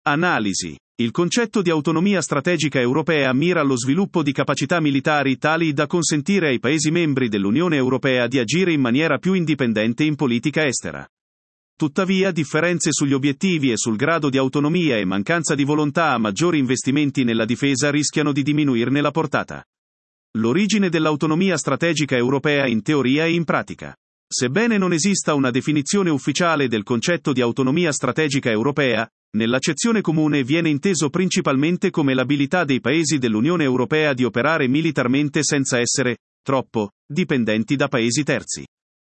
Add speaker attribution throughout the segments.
Speaker 1: Analisi. Il concetto di autonomia strategica europea mira allo sviluppo di capacità militari tali da consentire ai Paesi membri dell'Unione Europea di agire in maniera più indipendente in politica estera. Tuttavia, differenze sugli obiettivi e sul grado di autonomia e mancanza di volontà a maggiori investimenti nella difesa rischiano di diminuirne la portata. L'origine dell'autonomia strategica europea in teoria e in pratica. Sebbene non esista una definizione ufficiale del concetto di autonomia strategica europea, nell'accezione comune viene inteso principalmente come l'abilità dei Paesi dell'Unione Europea di operare militarmente senza essere, troppo, dipendenti da Paesi terzi.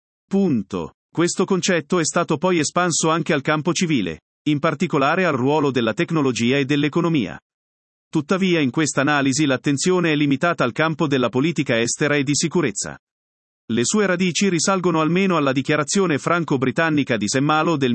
Speaker 1: Punto. Questo concetto è stato poi espanso anche al campo civile, in particolare al ruolo della tecnologia e dell'economia. Tuttavia in questa analisi l'attenzione è limitata al campo della politica estera e di sicurezza. Le sue radici risalgono almeno alla dichiarazione franco-britannica di St. Malo del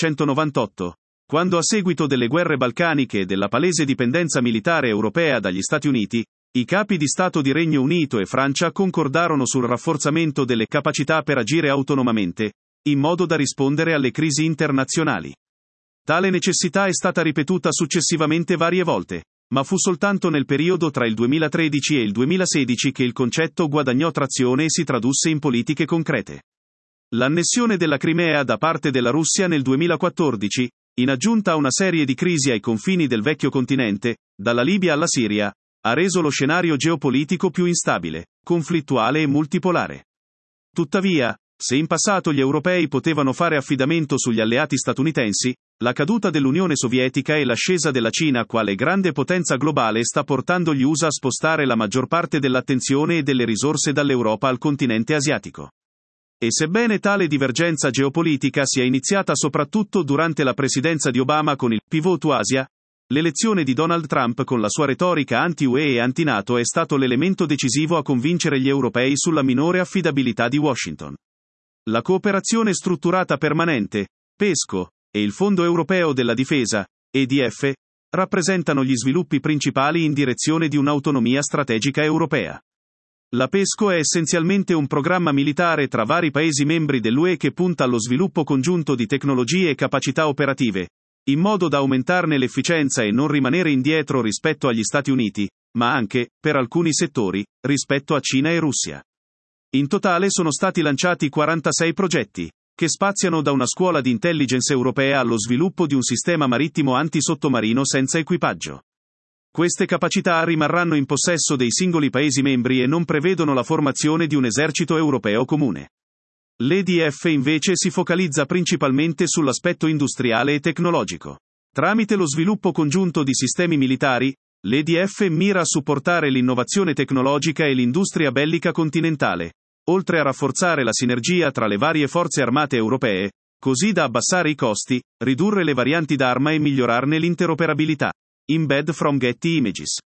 Speaker 1: 1998, quando a seguito delle guerre balcaniche e della palese dipendenza militare europea dagli Stati Uniti, i capi di Stato di Regno Unito e Francia concordarono sul rafforzamento delle capacità per agire autonomamente, in modo da rispondere alle crisi internazionali. Tale necessità è stata ripetuta successivamente varie volte, ma fu soltanto nel periodo tra il 2013 e il 2016 che il concetto guadagnò trazione e si tradusse in politiche concrete. L'annessione della Crimea da parte della Russia nel 2014, in aggiunta a una serie di crisi ai confini del vecchio continente, dalla Libia alla Siria, ha reso lo scenario geopolitico più instabile, conflittuale e multipolare. Tuttavia, se in passato gli europei potevano fare affidamento sugli alleati statunitensi, la caduta dell'Unione Sovietica e l'ascesa della Cina quale grande potenza globale sta portando gli USA a spostare la maggior parte dell'attenzione e delle risorse dall'Europa al continente asiatico. E sebbene tale divergenza geopolitica sia iniziata soprattutto durante la presidenza di Obama con il pivot to Asia, l'elezione di Donald Trump con la sua retorica anti-UE e anti-NATO è stato l'elemento decisivo a convincere gli europei sulla minore affidabilità di Washington. La cooperazione strutturata permanente, PESCO, e il Fondo Europeo della Difesa, EDF, rappresentano gli sviluppi principali in direzione di un'autonomia strategica europea. La PESCO è essenzialmente un programma militare tra vari Paesi membri dell'UE che punta allo sviluppo congiunto di tecnologie e capacità operative, in modo da aumentarne l'efficienza e non rimanere indietro rispetto agli Stati Uniti, ma anche, per alcuni settori, rispetto a Cina e Russia. In totale sono stati lanciati 46 progetti, che spaziano da una scuola di intelligence europea allo sviluppo di un sistema marittimo antisottomarino senza equipaggio. Queste capacità rimarranno in possesso dei singoli Paesi membri e non prevedono la formazione di un esercito europeo comune. L'EDF invece si focalizza principalmente sull'aspetto industriale e tecnologico. Tramite lo sviluppo congiunto di sistemi militari, l'EDF mira a supportare l'innovazione tecnologica e l'industria bellica continentale, oltre a rafforzare la sinergia tra le varie forze armate europee, così da abbassare i costi, ridurre le varianti d'arma e migliorarne l'interoperabilità. Embed from Getty Images.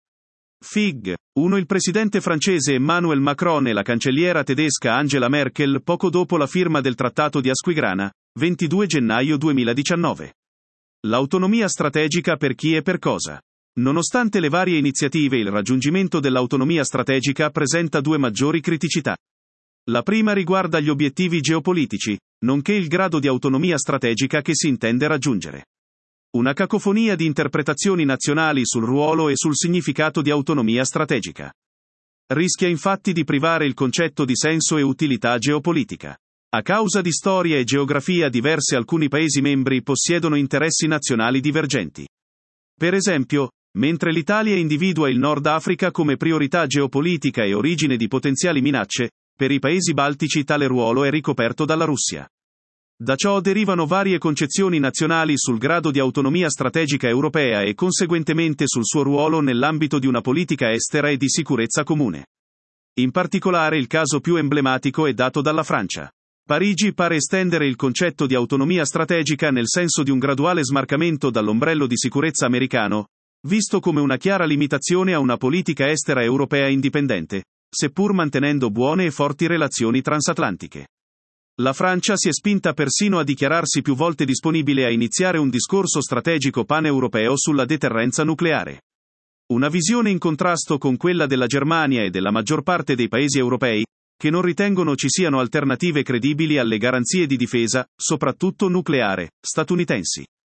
Speaker 1: Fig. 1. Il presidente francese Emmanuel Macron e la cancelliera tedesca Angela Merkel poco dopo la firma del Trattato di Asquigrana, 22 gennaio 2019. L'autonomia strategica per chi e per cosa. Nonostante le varie iniziative, il raggiungimento dell'autonomia strategica presenta due maggiori criticità. La prima riguarda gli obiettivi geopolitici, nonché il grado di autonomia strategica che si intende raggiungere. Una cacofonia di interpretazioni nazionali sul ruolo e sul significato di autonomia strategica. Rischia infatti di privare il concetto di senso e utilità geopolitica. A causa di storia e geografia diverse, alcuni Paesi membri possiedono interessi nazionali divergenti. Per esempio, mentre l'Italia individua il Nord Africa come priorità geopolitica e origine di potenziali minacce, per i Paesi baltici tale ruolo è ricoperto dalla Russia. Da ciò derivano varie concezioni nazionali sul grado di autonomia strategica europea e conseguentemente sul suo ruolo nell'ambito di una politica estera e di sicurezza comune. In particolare il caso più emblematico è dato dalla Francia. Parigi pare estendere il concetto di autonomia strategica nel senso di un graduale smarcamento dall'ombrello di sicurezza americano, visto come una chiara limitazione a una politica estera europea indipendente, seppur mantenendo buone e forti relazioni transatlantiche. La Francia si è spinta persino a dichiararsi più volte disponibile a iniziare un discorso strategico paneuropeo sulla deterrenza nucleare. Una visione in contrasto con quella della Germania e della maggior parte dei Paesi europei, che non ritengono ci siano alternative credibili alle garanzie di difesa, soprattutto nucleare, statunitensi.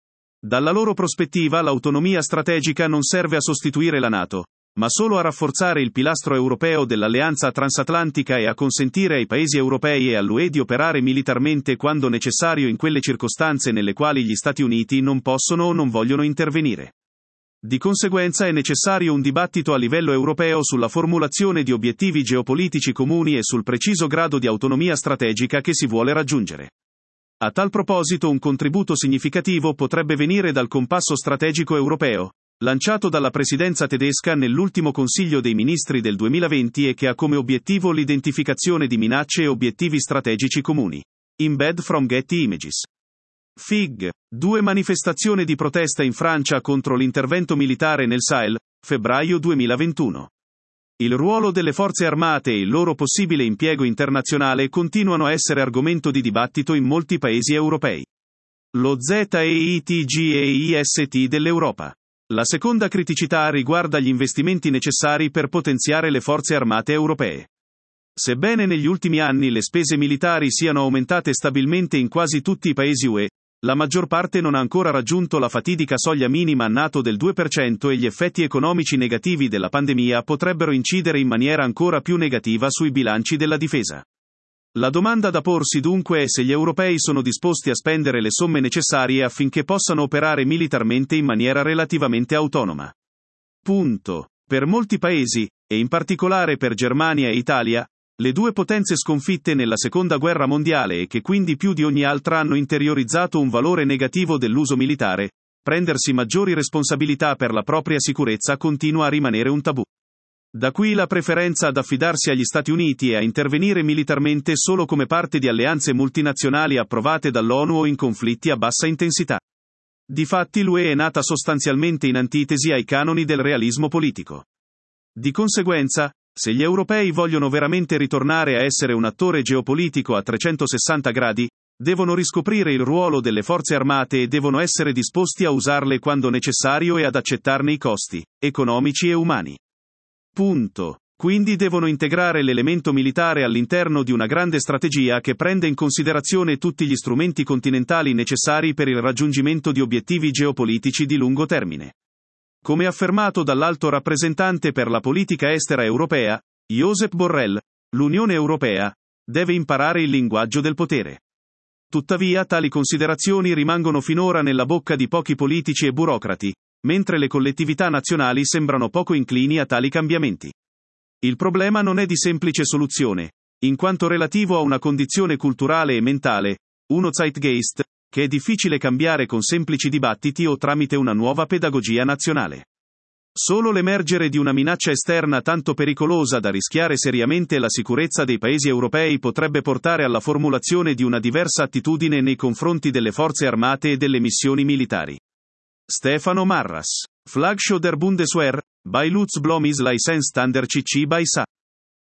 Speaker 1: Dalla loro prospettiva, l'autonomia strategica non serve a sostituire la NATO, ma solo a rafforzare il pilastro europeo dell'alleanza transatlantica e a consentire ai paesi europei e all'UE di operare militarmente quando necessario in quelle circostanze nelle quali gli Stati Uniti non possono o non vogliono intervenire. Di conseguenza è necessario un dibattito a livello europeo sulla formulazione di obiettivi geopolitici comuni e sul preciso grado di autonomia strategica che si vuole raggiungere. A tal proposito un contributo significativo potrebbe venire dal Compasso strategico europeo, lanciato dalla presidenza tedesca nell'ultimo Consiglio dei Ministri del 2020 e che ha come obiettivo l'identificazione di minacce e obiettivi strategici comuni. Embed from Getty Images. FIG. 2 manifestazioni di protesta in Francia contro l'intervento militare nel Sahel, febbraio 2021. Il ruolo delle forze armate e il loro possibile impiego internazionale continuano a essere argomento di dibattito in molti paesi europei. Lo ZEITGEIST dell'Europa. La seconda criticità riguarda gli investimenti necessari per potenziare le forze armate europee. Sebbene negli ultimi anni le spese militari siano aumentate stabilmente in quasi tutti i paesi UE, la maggior parte non ha ancora raggiunto la fatidica soglia minima NATO del 2% e gli effetti economici negativi della pandemia potrebbero incidere in maniera ancora più negativa sui bilanci della difesa. La domanda da porsi dunque è se gli europei sono disposti a spendere le somme necessarie affinché possano operare militarmente in maniera relativamente autonoma. Punto. Per molti paesi, e in particolare per Germania e Italia, le due potenze sconfitte nella Seconda Guerra Mondiale e che quindi più di ogni altra hanno interiorizzato un valore negativo dell'uso militare, prendersi maggiori responsabilità per la propria sicurezza continua a rimanere un tabù. Da qui la preferenza ad affidarsi agli Stati Uniti e a intervenire militarmente solo come parte di alleanze multinazionali approvate dall'ONU o in conflitti a bassa intensità. Difatti l'UE è nata sostanzialmente in antitesi ai canoni del realismo politico. Di conseguenza, se gli europei vogliono veramente ritornare a essere un attore geopolitico a 360 gradi, devono riscoprire il ruolo delle forze armate e devono essere disposti a usarle quando necessario e ad accettarne i costi, economici e umani. Punto. Quindi devono integrare l'elemento militare all'interno di una grande strategia che prende in considerazione tutti gli strumenti continentali necessari per il raggiungimento di obiettivi geopolitici di lungo termine. Come affermato dall'alto rappresentante per la politica estera europea, Josep Borrell, l'Unione Europea deve imparare il linguaggio del potere. Tuttavia tali considerazioni rimangono finora nella bocca di pochi politici e burocrati, mentre le collettività nazionali sembrano poco inclini a tali cambiamenti. Il problema non è di semplice soluzione, in quanto relativo a una condizione culturale e mentale, uno Zeitgeist, che è difficile cambiare con semplici dibattiti o tramite una nuova pedagogia nazionale. Solo l'emergere di una minaccia esterna tanto pericolosa da rischiare seriamente la sicurezza dei paesi europei potrebbe portare alla formulazione di una diversa attitudine nei confronti delle forze armate e delle missioni militari. Stefano Marras. Flagship der Bundeswehr, bei Lutz Blom is License under CC by SA.